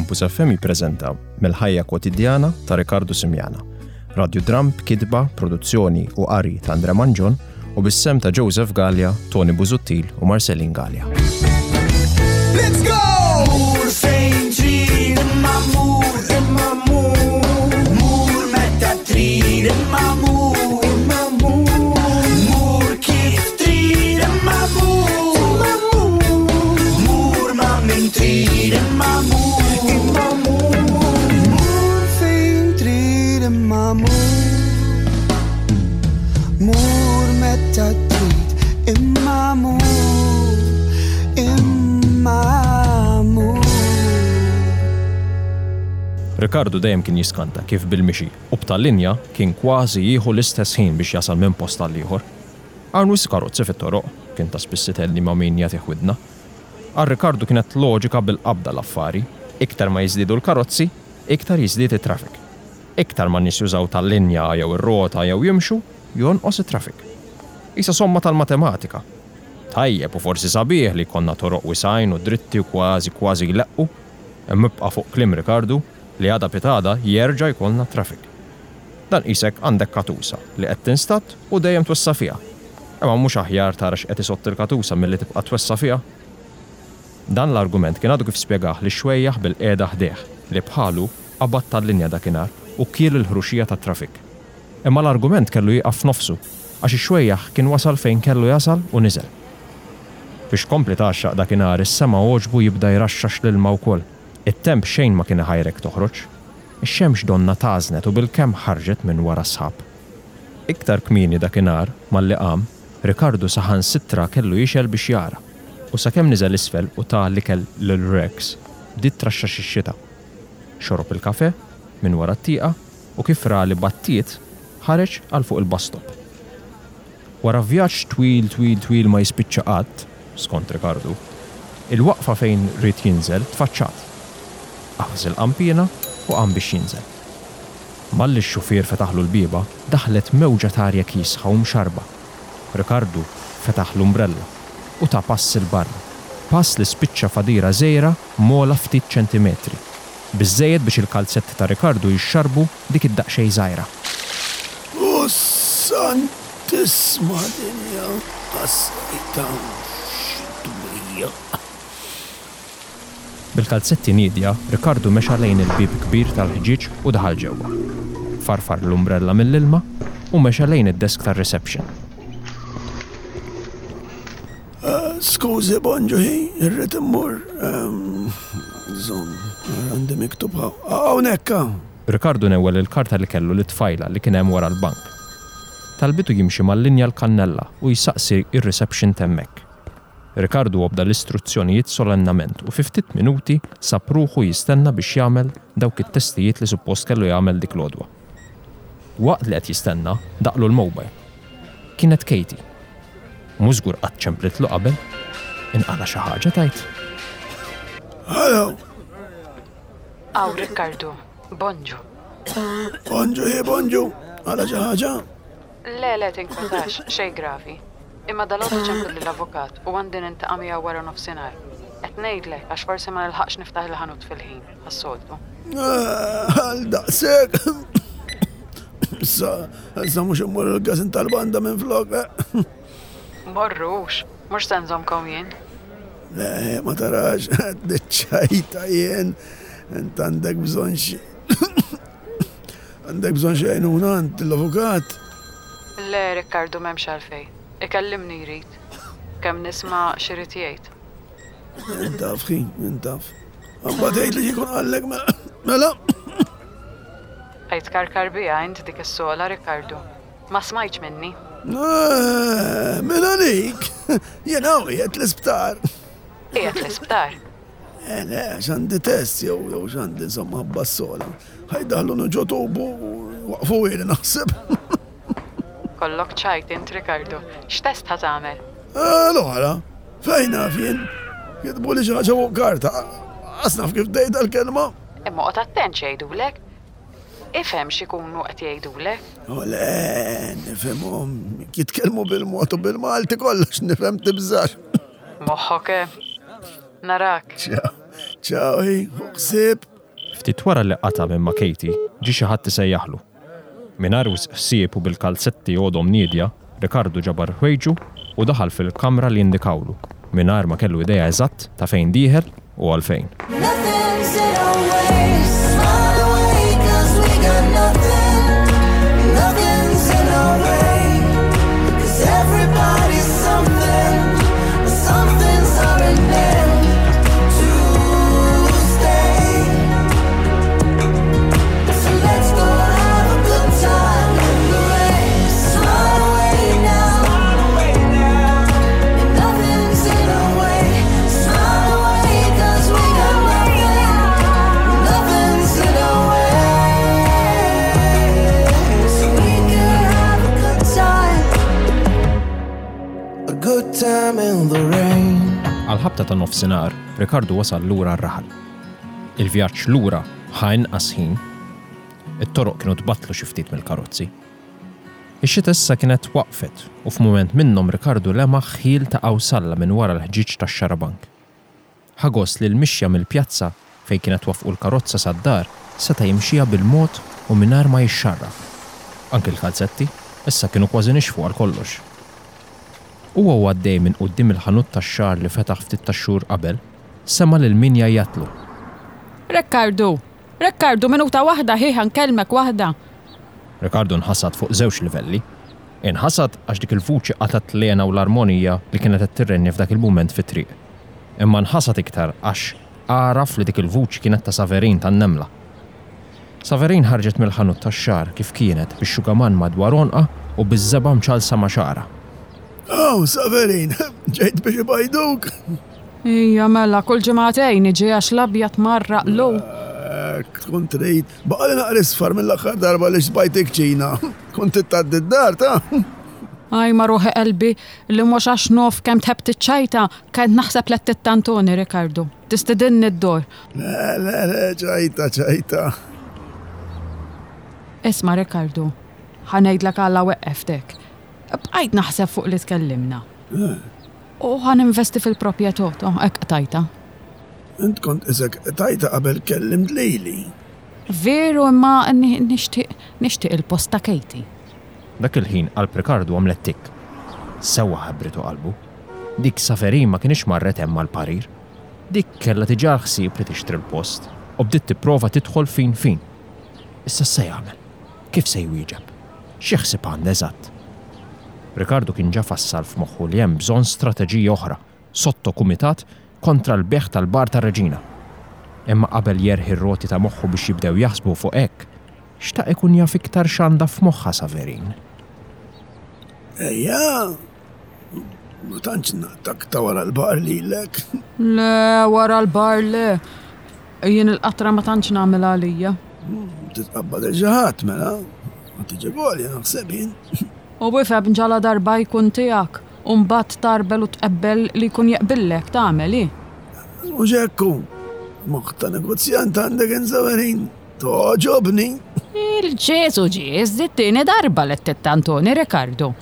Campus FM jippreżenta mill-ħajja kwotidjana ta' Ricardo Simjana. Radio Dram b'kitba, produzzjoni u qari ta' Andre Manġon u bis-sem ta' Joseph Gallia, Tony Buzuttil u Marcelin Gallia. Let's go! Mur fejn trid imma mur meta trid imma mur kif trid imma mur ma min trid imma mur fejn trid imma mur meta trid imma Ricardo dejjem kien jiskanta kif bil-mixi u b'tal-linja kien kważi jieħu l-istess ħin biex jasal minn post tal-ieħor. Għal wis karozzi fit-toroq kien ta' spiss itelli ma' min jagħtih widna. Għal Ricardo kienet loġika bil-qabda l-affari, iktar ma jiżdiedu l-karozzi, iktar jiżdied it-traffic. Iktar ma nies jużaw tal-linja jew ir-rota jew jimxu, jonqos it-traffic. Isa somma tal-matematika. Tajjeb u forsi sabiħ li konna toroq wisajn u dritti u kważi jleqqu, imma bqa' fuq kliem Ricardo li għada pitada jerġa' jkollna traffic. Dan isek għandek katusa li qed tinstat u dejjem twessa fiha. Imma mhux aħjar tara x'qed isott il-katusa milli tibqa' twessa fiha. Dan l-argument kien għadu kif spjegah li xwejjaħ bil-qiegħda ħdejh li bħalu qabad tal-linja dakinhar u kiel il-ħruxija tat-traffic. Imma l-argument kellu jieqaf f'nofsu għax ix-xwejjaħ kien wasal fejn kellu jasal u niżel. Biex kompli taxxaq dakinhar is-sema għoġbu jibda jraxxax l-ilma wkoll. It-temp xejn ma kien ħajrek toħroġ. Ix-xemx donna tażnet u bil-kemm ħarġet minn wara sħab. Iktar kmieni dakinhar malli qam, Ricardo saħansittra kellu jixel biex jara. U sakemm niżel isfel u ta' l-ikel lil-Rex, bdiet traxxax ix-xita. Xorob il-kafe minn wara t-tieqa u kif ra li battiet ħareġ għal fuq il-bastop. Wara vjaġġ twil ma jispiċċa qatt, skont Ricardo, il-waqfa fejn rid jinżel tfaċċat. Aħż il-qampina u qam biex jinżel. Malli x-xufier fetaħlu l-bieba, daħlet mewġa ta' arja kiesħa u mxarba. Ricardo fetaħ l-umbrella u ta' pass il-barra. Pass li spiċċa fadira żejra mola ftit ċentimetri. Biżżejjed biex il-kalzetti ta' Ricardo jixxarbu dik id-daqxej żgħira. U santisma dinja qasita x'dwejja. Bil-kalzetti nidja, Ricardo mexa lejn il-bib kbir tal-ħġiġ u daħal ġewwa. Farfar l-umbrella mill-ilma u mexa lejn id-desk tar-reception. Skużi Bonġo, irrid immur. Għandi miktub hawnhekk. Ricardo newwel il-karta li kellu li tfajla li kien hemm wara l-bank. Talbitu jimxi mal-linja l-kannella u jsaqsi ir-reception temmek. Ricardo obda l-istruzzjonijiet solennament u fi ftit minuti sab ruħu jistenna biex jagħmel dawk it-testijiet li suppost kellu jagħmel dik l-għodwa. Waqt li qed jistenna daqlu l-mowbajl. Kienet Katie. Mhux żgur qatt ċemplitlu qabel, inqala xi ħaġa tajt. Hello. Aw Ricardo, Bonġo. Bonġo, għala xi ħaġa? Le tinkwetax, xejn gravi. Imma dal-għodu ċemplu l-avukat u għandin intaqa' miegħu wara nofsinhar. Qed ngħidlek għax forsi ma nilħaqx niftaħ il-ħanut fil-ħin, għas-soltu. Għal daqshekk. Issa mhux immur il-gasin tal-banda minn flok. Morrux, mhux se nżommkom jien. Le, ma tarax, deċċajta jien. Int għandek bżonn għajnuna għand l-avukat. Le, Ricardo m'hemmx għalfejn. Ikellimni jrid. Kemm nisma' x'irid jgħid. Intaf, intaf. Għamba tgħid li jkun għallek mela. Għajt karkar bija int dik is-sola, Ricardo. Ma smajtx minni. Min għalik. Jien hawn qiegħed l-isptar. Qiegħed l-isptar? Le, x'għandi test jew x'għandi insomma ħabba s-sola. Ħajdaħlu ġotubu waqfu ili naħseb. Kollok ċajt int, Ricardo. X'test ħa tagħmel? L-oħra, fejn naf jien? Jitbu li xi ħaġa fuq karta. Asnaf kif tgħid l-kelma. Imma qod attent x'jgħidulek. Ifhem x'ikunu qed jgħidulek. Le, nifhemhom jitkellmu bil-mod u bil-Malti kollox nifhem tibżax. Moħħok narak. Ċaw, ħsieb. Ftit wara li qata minn ma' Katie ġie xi ħadd isejjaħlu. Mingħajr wisq ħsieb u bil-kalzetti għodhom nidja, Ricardo ġabar ħwejġu u daħal fil-kamra li indikawlu mingħajr ma kellu idea eżatt ta' fejn dieħel u għalfejn. Għal-ħabta ta' nofsinhar, Ricardo wasal lura r-raħal. Il-vjaġġ lura ħajn ħin, it-toroq kienu tbattlu xi ftit mill-karozzi. Ix-xita issa kienet waqfet u f'mument minnhom Ricardo lemaħ ħiel ta' awsalla minn wara l-ħġiġ tax-xarabank. Ħagos li l-mixja mill-pjazza fejn kienet wafqu l-karozza sad-dar seta' jimxija bil-mod u mingħajr ma jixxarraf. Anke l-kalzetti issa kienu kważi nixfu għal kollox. Huwa għaddej minn quddiem il-ħanut tax-xahar li fetaħ ftit tax-xhur qabel, sema lil min jgħajjatlu. Ricardo, minuta waħda ħieħ nkellmek waħda. Ricardo nħassad fuq żewġ livelli. Inħassad għax dik il-vuċi qatat lejna u l-armonija li kienet qed tirrenni f'dak il-mument fit-triq. Imma nħassad iktar għax għaraf li dik il-vuċi kienet ta' Saverin tan-Nemla. Saverin ħarġet mill-ħanut tax-xahar kif kienet bix-xugaman madwar onqa u biż-żeba mċalsa ma' xara. Saverin, ġejt biex ibajduk. Ija mela, kull ġimagħtejn iġi għax l-abjad marraq lu. Kont trid, baqali naqra isfar mill-aħħar darba li xbajtek ċina. Kont titgħaddi d-dar ta'? Aj ma ruħi qalbi li mhux għax nof kemm tħebt iċ-ċajta kont naħseb li t-tantoni Ricardo. Tistidinni d-dor. Le, ċajta. Isma' Ricardo, ħanejdlek Alla weqqeftek. Bqajt naħseb fuq li tkellimna. U ħaninvesti fil-proprjetà, hekk tajta. Int kont isek tajta qabel kellimt lili. Veru imma nixtieq il-post ta' Katie. Dak il-ħin qalb Ricardo għamlet tikk. Sewwa ħabritu qalbu. Dik Saverin ma kienx marret hemm mal-parir. Dik kellha tiġa ħsieb li tixtri l-post u bdiet tipprova tidħol fin. Issa se jagħmel. Kif se jwieġeb? Xi ħsieb għandu eżatt. Ricardo kien ġa fassal f'moħħu li hemm bżonn strateġija oħra, sotto kumitat kontra l-beħ tal-bar ta' Reġina. Imma qabel jerħi r-roti ta' moħħu biex jibdew jaħsbu fuq hekk, xtaq ikun jaf iktar x'għandha f'moħħha Saverin. Ejja, ma tantx naqtak ta' wara l-bar lilek. Le, wara l-bar le. Jien il-qatra ma tantx nagħmel għalija. Titqabbad il-ġaħat mela, ma tiġi għolja naħseb jien. U bifeb nġala darba jkun tiegħek, u mbagħad tarbel u tqebbel li jkun jeqbillek tagħmel hi. U ġekku, moħħ ta' negozjant għandek Saverin, toġobni. Il-ġesu ġiż, dit-tieni darba li t-tantoni Ricardo.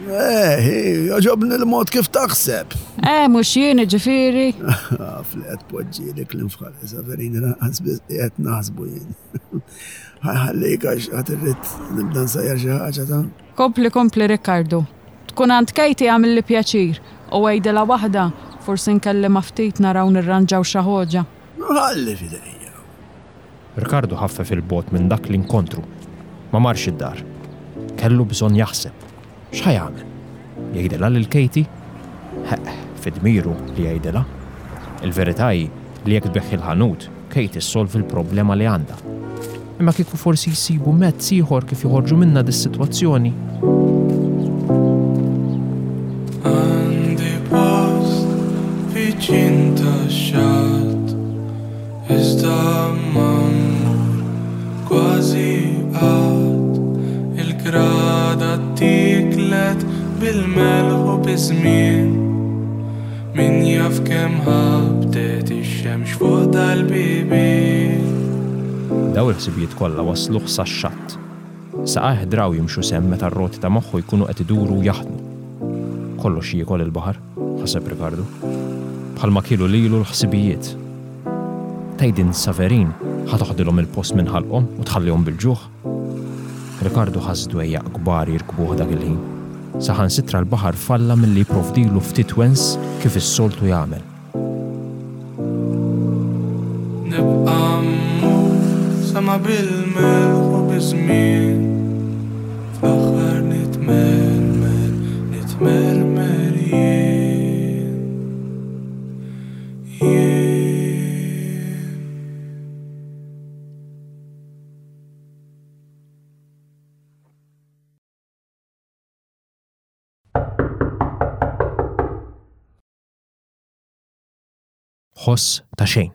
Joġobni l-mod kif taħseb. Mhux jien ġifieri. Flet poġġielek l-infħal Saverin raqqas biss qed naħsbu jien. Ħallik għax għad irrid nibda nsajjar xi ħaġa ta'. Kompli Ricardo. Tkun għand Katie għamil li pjaċir u għajdela waħda forsi nkellem ftit naraw nirranġaw xi ħoġa. Ħalli fidejja. Ricardo ħaffef il-bot minn dak l-inkontru. Ma marx id-dar. Kellu bżonn jaħseb. X'ħajamel? Jgħidilha lil Katie? Fid-dmiru li jgħidilha. Il-verità hi li jekk tbeħħi l-ħanut, Katie issolvi l-problema li għandha. Imma kieku forsi jsibu mezz ieħor kif joħorġu minnha dis-sitwazzjoni. Għandi post viċin tax-xatt, iżda m'ammur kważi qatt, il-grada tiklet bil-melħu biż-żmien, min jaf kemm ħabtet ix-xemx fuq dal-bibien. Daw il-ħsibijiet kollha wasluh sax-xatt. Saqajh draw jimxu semm meta r-roti ta' moħħu jkunu qed iduru u jaħdmu. Kollox jiekol il-baħar, ħaseb Ricardo. Bħalma kielu lilu l-ħsibijiet. Tgħidin Saverin ħatoħdilhom il-post minn ħalqhom u tħallihom bil-ġuħ. Ricardo ħaż dwejjaq kbar jirkbuh dak il-ħin. Saħansitra l-baħar falla milli jipprovdilu ftit wens kif is-soltu jagħmel. Nibqa' mmur sama bil-melħ u biż-żmien fl-aħħar nitmermer jien. Ħoss ta' xejn.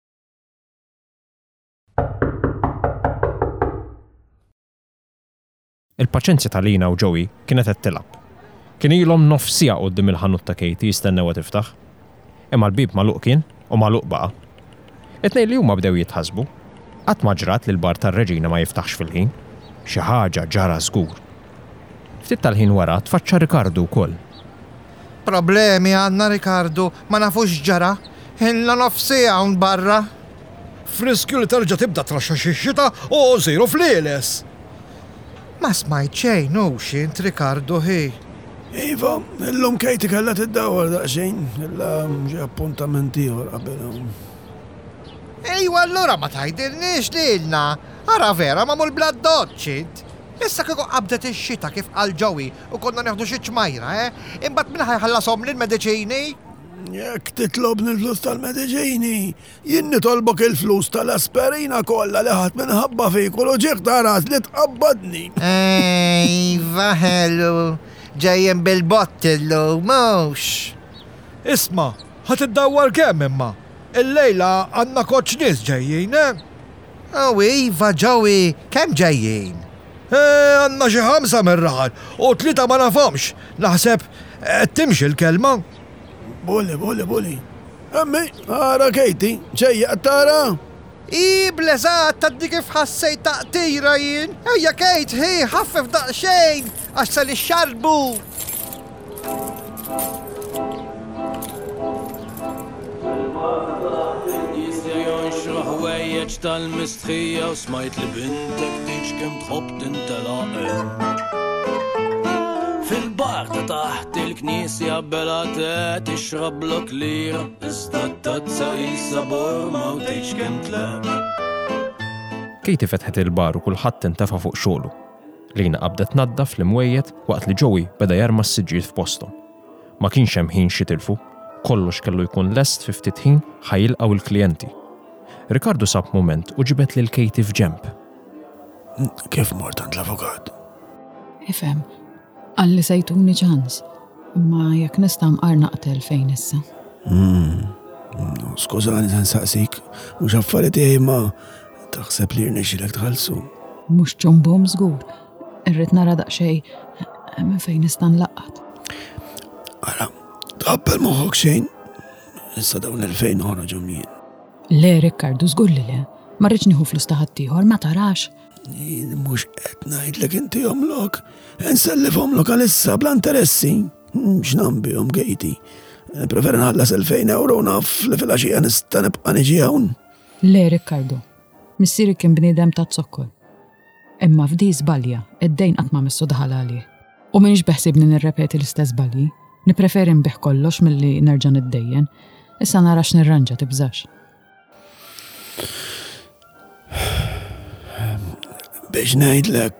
Il-paċenzja tal-Lina u Joey kienet qed tilab. Kien ilhom nofsija quddiem il-ħanut ta' Katie jistennewha tiftaħ. Imma l-bib magħluq kien u magħluq baqa'. It-tnejn li huma bdew jitħasbu. Qatt ma ġrat li l-bar tar-Reġina ma jiftaħx fil-ħin. Xi ħaġa ġara żgur. Ftit tal-ħin wara tfaċċa Ricardo wkoll. Problemi għandna Ricardo, ma nafux ġara. Ħinna nofsija hawn barra. Friskju li terġa' tibda traxxa xi xita u żejru fl-ieles. Ma smajt xejn u xint Ricardo ħej. Iva, illum Katie kellha tiddawwar daqsxejn, illa ġie appuntament ieħor qabelhom. Ejwa allura ma tgħidilniex lilna. Ara vera ma mul bla doċċint. Issa kieku qabdet ix-xita kif qal Joey u konna neħdu xi ċmajra, imbagħad min ħajħallasom lill-mediċini? Jekk titlobni l-flus tal-mediċini, jien nitolbok il-flus tal-aspirina kollha li ħadd minħabba fik u ġieq taras li tqabbadni. Ejva ħelu, ġejjen bil-bottillu, mhux. Isma', ħadd iddawwar kemm imma? Il-lejla għandna koċ nies ġejjin, Oh iva Joey, kemm ġejjin? Għandna xi 5 mir-raħal u 3 ma nafhomx. Naħseb timxi l-kelma. Boli. Ammi, ara Katie, ċejjaq tara? Bleżat taddi kif ħassejt taqtira jien. Ejja Kate, ħaffef daqsxejn għax sal ix-xarbu. Ħwejjeġ tal-mistħija u smajt li bintek tiġ kemm tħobb tintelaq. Fil-bar ta' taħt il-knisja belatet tixrab blok lira, iżda t-tazza jisa borma u tiġ kemm tlaq. Katie fetħet il-bar u kulħadd intefa' fuq xogħlu. Lina qabdet tnaddaf l-imwejjed waqt li Joey beda jarma s-siġġiet f'posthom. Ma kienx hemm ħin xi tilfu, kollox kellu jkun lest fi ftit ħin ħajilqgħu il-klijenti. Ricardo sab moment u ġibet lil Katie f'ġemp. Kif mort għand l-avukat? Ifhem, għalli sejtuni ċans, imma jekk nista' mqar naqtel fejn issa. Skużani ta' nsaqsik, mhux affarijiet tiegħi ma taħseb li rnexxilek tħallsu. Mhux ġumbhom żgur, irrid nara daqsxejn minn fejn nista' nlaqqat. Ara, tqabbel moħħok xejn? Issa dawn il-fejn ħoroġu jien. Le, Ricardo, żgur li le. Ma rridx nieħu flus ta' ħaddieħor, ma tarax. Mhux qed ngħidlek inti omlok. Nsellifhomlok għalissa bla interessi. X'nambihom Katie. Preferi nħallas 2000 euro naf li fil-għaxija nista' nibqa' niġi hawn. Le, Ricardo. Missieri kien bniedem ta' zokkol. Imma f'di żbalja, id-dejn qatt ma missu daħal għalih. U m'iniex beħsibni nirrepeti l-istess żbalji. Nippreferi nbih kollox milli nerġa' niddejjen. Issa nara x'nirranġa tibżax. Biex ngħidlek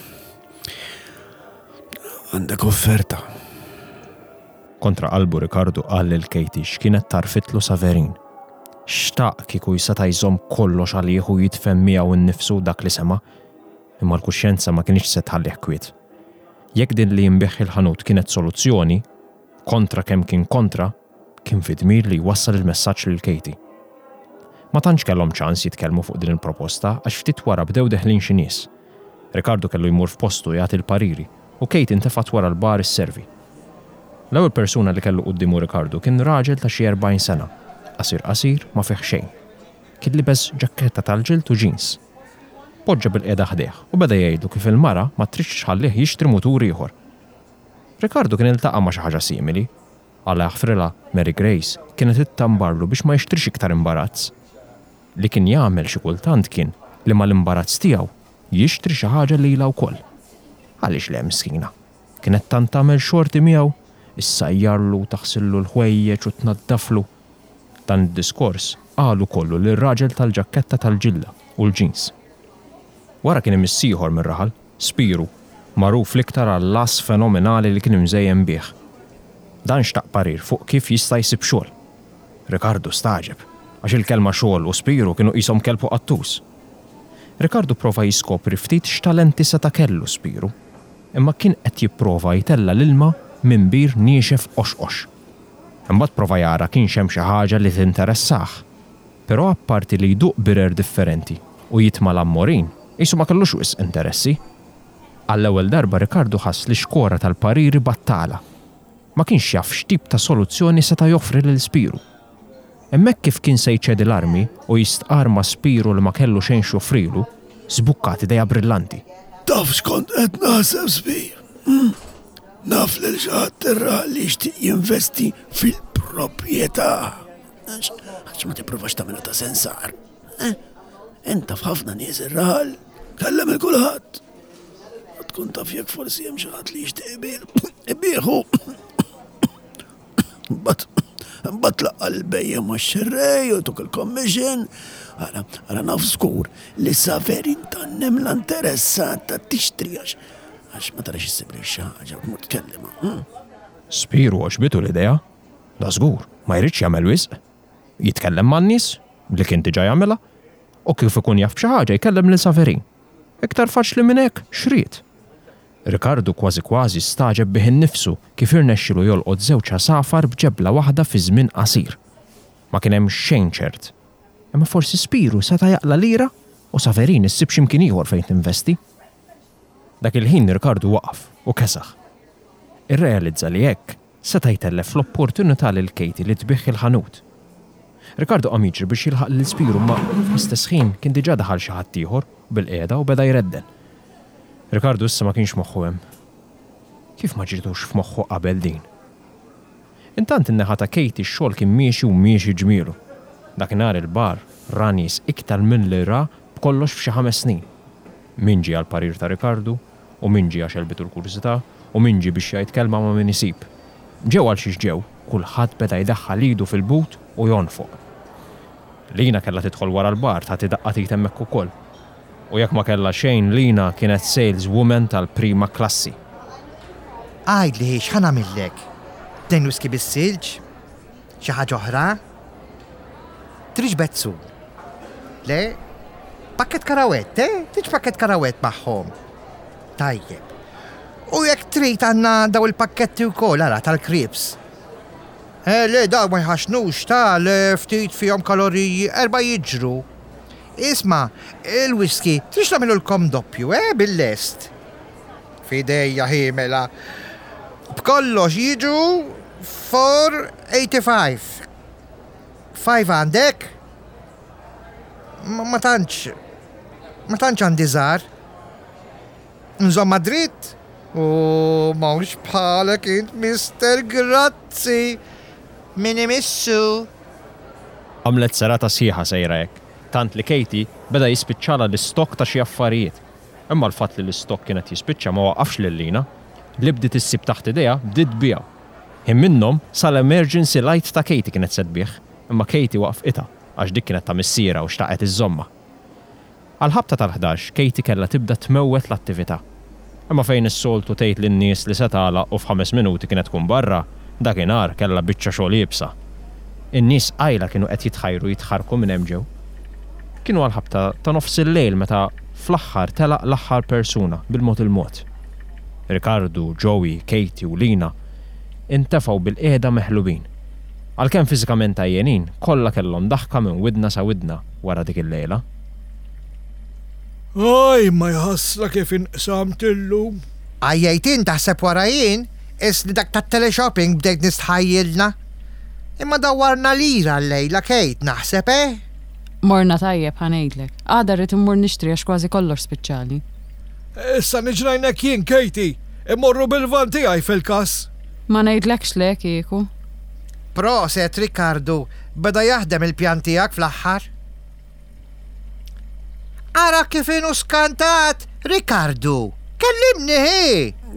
għandek offerta. Kontra qalbu Ricardo qal lil Katie x'kienet tarfitlu Saverin. Xtaq kieku jista' jżomm kollox għalih u jitfhem miegħu nnifsu dak li sema', imma l-kuxjenza ma kienx se tħallih kwiet. Jekk din li jinbeħ il-ħanut kienet soluzzjoni, kontra kemm kien kontra, kien fi dmir li jwassal il-messaġġ lil Katie. Ma tantx kellhom ċans jitkellmu fuq din il-proposta għax ftit wara bdew deħlin xi nies. Ricardo kellu jmur f'postu jagħti l-pariri u Katie intefat wara l-bar isservi. L-ewwel persuna li kellu qudiemu Ricardo kien raġel ta' xi 40 sena, qasir ma fih xejn. Kien libes ġakketta tal-ġild u jeans. Poġġa bil-qiegħda ħdejh u beda jgħidu kif il-mara ma tridx tħallih jixtri mutur ieħor. Ricardo kien iltaqa' ma' xi ħaġa simili. Alla ħfrilha Mary Grace kienet ittambarlu biex ma jixtrix iktar imbarazz. li kien jagħmel xi kultant kien li mal-imbarazz tiegħu jixtri xi ħaġa lilha wkoll. Għaliex le miskina. Kienet tant tagħmel xorti miegħu, issajjarlu, taħsillu l-ħwejjeġ u tnaddaflu. Dan id-diskors qalu kollu lir-raġel tal-ġakketta tal-ġilla u l-ġins. Wara kien imissieħor mir-raħal, Spiru, magħruf l-iktar għall-las fenomenali li kien imżejjem bih. Dan xtaq parir fuq kif jista' jsib xogħol. Ricardo staġeb, għax il-kelma xogħol u Spiru kienu qishom kelbu qattus. Ricardo prova jiskopri ftit x'talenti seta' kellu Spiru, imma kien qed jipprova jtella l-ilma minn bir niexef qoxqox. Imbagħad prova jara kien hemm xi ħaġa li tinteressah. Però apparti li jduq birer differenti u jitma' l-ammorin, qisu ma kellux wisq interessi. Għall-ewwel darba Ricardo ħass li xkora tal-pariri battala. Ma kienx jaf x'tip ta' soluzzjoni seta' joffri lil Spiru. Hemmhekk kif kien se jċedi l-armi u jistqar ma' Spiru li ma kellu xejn x'joffrilu, żbukkat idea brillanti. Taf x'kont qed naħseb Spir. Naf lil xi ħadd irraħal li jixtieq jinvesti fil-proprjetà. Għax ma tipprovax tagħmilha ta' sensar. Inta f'ħafna nies irraħal, kellem il-kulħadd. Ma tkun taf jekk forsi hemm xi ħadd li jixtieq ibieħu. Mbagħad laqqa l-bejja max-xerrej u tuk il-commission. Ara naf żgur li Saverin tannem l-interessata tixtri għax ma tarax issibri xi ħaġa u tkellima. Spiru għaxbitu l-idea? Da żgur, ma jridx jagħmel wisq. Jitkellem man-nies li kien diġà jagħmilha u kif ikun jaf xi ħaġa jkellem lil Saverin. Iktar faċli minn hekk xried. Ricardo kważi staġeb bih innifsu kif irnexxielu jolqod żewġ ħasafar b'ġebla waħda fi żmien qasir. Ma kien hemm xejn ċert. Imma forsi Spiru seta' jaqla lira u Saverin issib x'imkien ieħor fejn tinvesti. Dak il-ħin Ricardo waqaf u kesaħ. Irrealizza li hekk seta' jtellef l-opportunità lil Katie li tbieħ il-ħanut. Ricardo qam jiġri biex jilħaq lil Spiru ma fl-istess ħin kien diġà daħal xi ħadd ieħor bil-qiegħda u beda jredden. Ricardo issa ma kienx moħħu hemm. Kif ma ġritux f'moħħu qabel din? Intant in-naħa ta' Katie x-xogħol kien miexi u miexi ġmielu. Dakinhar il-bar ra nies iktar minn li ra b'kollox f'xi 5 snin. Min ġie għall-parir ta' Ricardo u min ġie għax elbitu l-kurżità u min ġie biex jgħid kelma ma' min isib. Ġew għal xiex ġew, kulħadd beda jdaħħal idu fil-but u jonfoq. Lina kellha tidħol wara l-bar tagħti daqqatit hemmhekk ukoll. U jekk ma kellha xejn Lina kienet saleswoman tal-prima klassi. Għajdli x'ħanamillek? Dejn whisky bis-silġ? Xi ħaġa oħra? Trix bezzu? Le? Pakket karawett, Trix pakket karawett magħhom. Tajjeb. U jekk trid għandna daw il-pakketti wkoll ara tal-krips. Le daw ma jħaxnux tal-ftit fihom kaloriji 4 jiġru. Isma, il-whisky, trix nagħmilulkom doppju, bil-lest. Fidejja ħimela. B'kollox jiġu 4.85. 5 għandek? Ma tantx għandi żgħar. Nżomma dritt? Mawx bħalek int, Mister Grazzi. Min imissu. Għamlet serata sieħa sejra hekk. Tant li Katie beda jispiċċala l-istok ta' xi affarijiet. Imma l-fatt li l-istok kienet jispiċċa ma waqafx lil Lina, li bdiet issib taħt idea bdiet biha. Him minnhom sal-emergency light ta' Katie kienet se tbieħ, imma Katie waqfitha għax dik kienet ta' missiera u xtaqet iżomma. Għal-ħabta tal-11 Katie kellha tibda tmewwet l-attività. Imma fejn is-soltu tgħid lin-nies li se tagħlaq u f'5 minuti kienet tkun barra, dakinhar kellha biċċa xogħol jibsa. In-nies qajla kienu qed jitħarku minn hemm ġew. Kienu għal-ħabta ta' nofs il-lejl meta fl-aħħar telaq l-aħħar persuna bil-mod il-mod. Ricardo, Joey, Katie u Lina intefgħu bil-qiegħda meħlubin. Għalkemm fiżikament għajjenin, kollha kellhom daħka minn widna sa widna wara dik il-lejla. Aj, ma jħassra kif inqsamt illum. Għajjajtin taħseb wara jien, isli dak tat-teleshopping bdejt nistħajjilna. Imma dawwarna lira l-lejla Kate naħseb Morna tajjeb ħanejdlek. Għada rrid immur nixtri għax kważi kollox speċjali. Issa niġrajnek jien, Katie. Immorru bil-van tiegħi fil-każ. Ma ngħidlekx le kieku. Proset, Ricardo, beda jaħdem il-pjan tiegħek fl-aħħar? Ara kif inu skantat, Ricardo, kellimni ħi.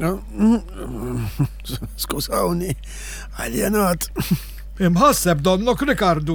Skużawni, għaljanat. Imħasseb donnok Ricardo.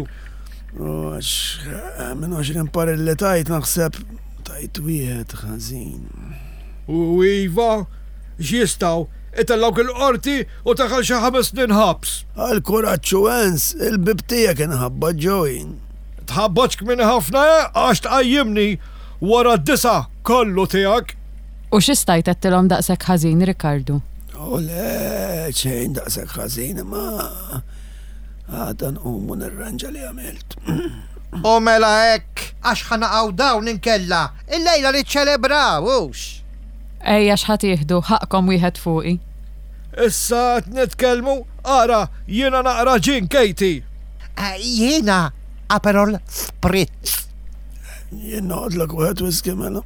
Minn 20 par li tajt naħseb tajt wieħed ħażin. U Iva, x'jistgħu itellawk il-qorti u taħal xi 5 snin ħabs. Għal-kuraċċu għens, il-bib tiegħek inħabba ġojn. Tħabbaċk minn ħafna għax tqajjimni wara d-disa kollu tiegħek. U x'istajt għettilhom daqshekk ħażin, Ricardo? U le, ċejn daqshekk ħażin, ma għadan umu nirranġa li għamilt. U mela hekk, għax ħanaqgħu dawn inkella, il-lejla li ċelebrawux. Ejja x'ħat jieħdu ħaqkom wieħed fuqi. Issa qed nitkellmu, ara jiena naqra ġin Katie. Jiena Aperol Spritz. Jien noqgħodlek wieħed whisky mela.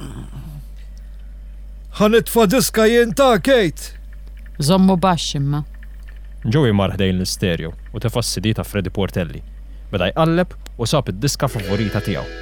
Ħanitfa' diska jien ta' Kate. Żommu baxx imma. Joey mar ħdejn l-istereo u tefa' s-CD ta' Freddie Portelli. Beda jqalleb u sab id-diska favorita tiegħu.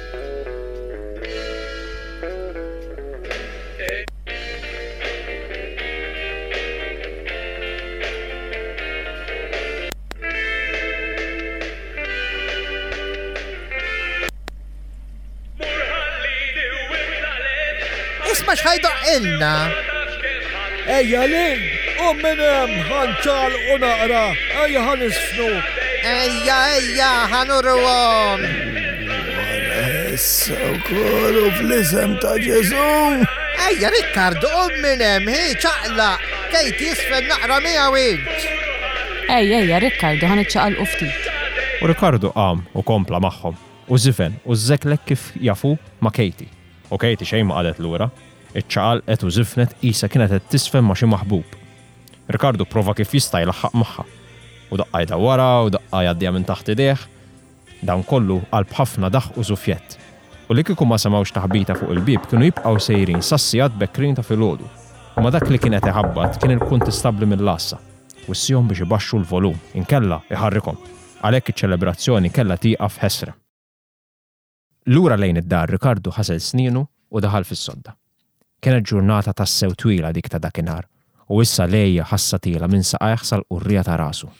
Isma' x'ħajdoq ilna. Ejja lejn, u minn hemm ħanċal u naqra, ejja ħanisfnu. Ejja, ħanurruhom. Issa wkoll u fl-isem ta' Ġesu. Ejja Riccardo, minn hemm, ħi ċaqla, Kate jisfel naqra miegħu int. Ejja, Ricardo ħaniċċaqalqu ftit. U Ricardo qam u kompla magħhom u żifen u żeklek kif jafu ma' Katie. U Katie xejn ma qalet lura, iċċaqalqet u żifnet qisha kienet qed tisfen ma' xi maħbub. Ricardo prova kif jista' jlaħħaq magħha. U daqqajta wara u daqqa jgħaddija minn taħt idejh. Dan kollu qalb ħafna daħ u żufjett. U li kieku ma semgħux taħbita fuq il-bib kienu jibqgħu sejrin sassijat bekkrin ta' filgħodu. U ma dak li kien qed iħabbat kien il-punt istabbli mill-lassa. U ssihom biex ibaxxu l-volum, inkella iħarrikhom. Għalhekk iċ-ċelebrazzjoni kellha tieqaf ħesra. Lura lejn id-dar Ricardo ħasel snienu u daħal fis-sodda. Kienet ġurnata tassew twila dik ta' dakinhar u issa lejja ħassa tila minn saqajh sal-qurrija ta' rasu.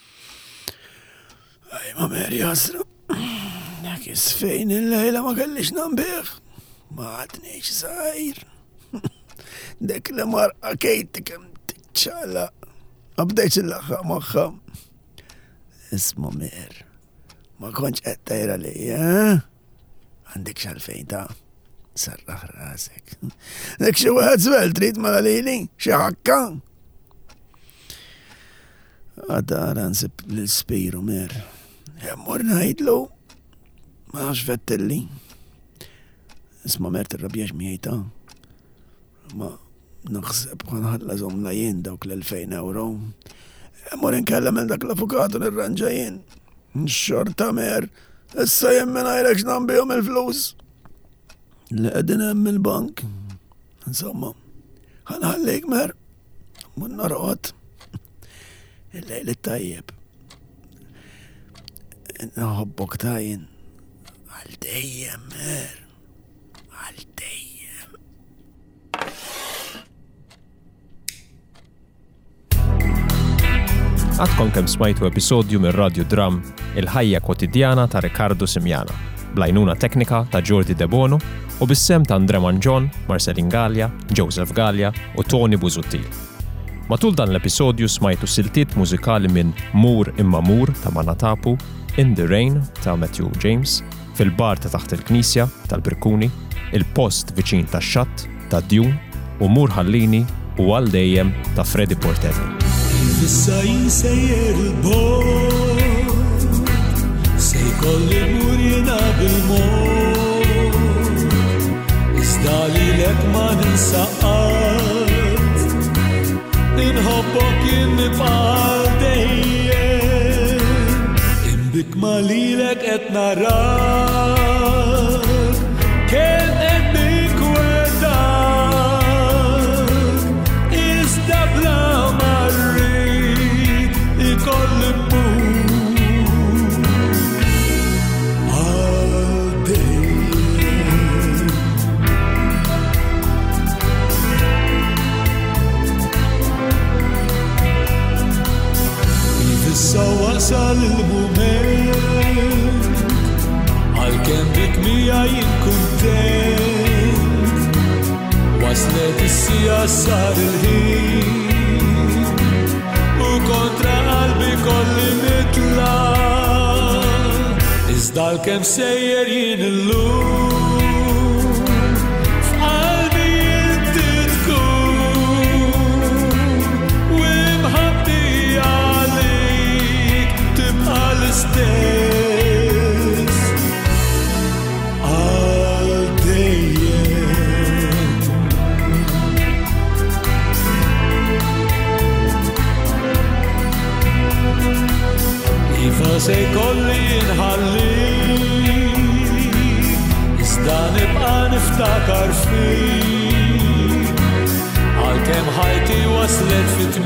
Ma Meri Asra, dak isfejn il-lejla ma kellix nambieħ. Ma għadniex sajr. Dek li marqa Katie kemm tiċċala. Ma bdejx il-laħħa magħha. Isma' Mer, ma kontx qed tajra lejja. Għandek xalfejn ta' sarraħ rasek. Nek xi wieħed żwel trid mara lili, xi ħakka. Għadara nsib l-spiru Mer. Jemmur ngħidlu, ma għax vettilli. Isma' Mer tirrabjax miegħi ta'. Ma naħseb ħanħallashom jien dawk l-2000 euro. Jemmur inkellem dak l-avukatu nirranġa jien. Xorta Mer. Issa jemmen għajrek x'nambihom il-flus. Li qegħdin hemm il-bank. Insomma, ħanħallejk Mer, mun narqod. Il-lejl it-tajjeb. Naħobbok tajjin. Għal-dejjem Mer. Għal-dejjem. Għadkom kemm smajtu episodju minn Radio Dram Il-ħajja kwotidjana ta' Riccardo Simjana, blajnuna teknika ta' Jordi De Bono u bis-sem ta' Andre Manġon, Marcelin Gallia, Joseph Gallia u Tony Buzuttil. Matul dan l-episodju smajtu siltiet mużikali minn Mur imma Mur ta' Manatapu, In the Rain ta' Matthew James, Fil-bar ta' taħt il-Knisja tal-Birkuni, Il-post viċin ta' Xatt ta' Dune u Mur ħallini u Għal dejjem ta' Freddie Portelli. Fissa jinsejjer il-bord, se jkolli mur jena bil-mort, iżda li lek ma ninsaqat, inħobbok innibqal dejjem, imbik ma li lek et narak, kien ebbik wedak, iżda bla wasal il-mument għal-kem bik mija jien kuntent waslet is-sija sar il-ħin u kontra qalbi kolli nitla iżda l-kem sejjer jien illum f'qalbi inti tkun u imħabti għalik tibqa l-istess għal dejjem. Iva se jkolli nħallik iżda nibqa' niftakar fik għalkemm ħajti waslet fit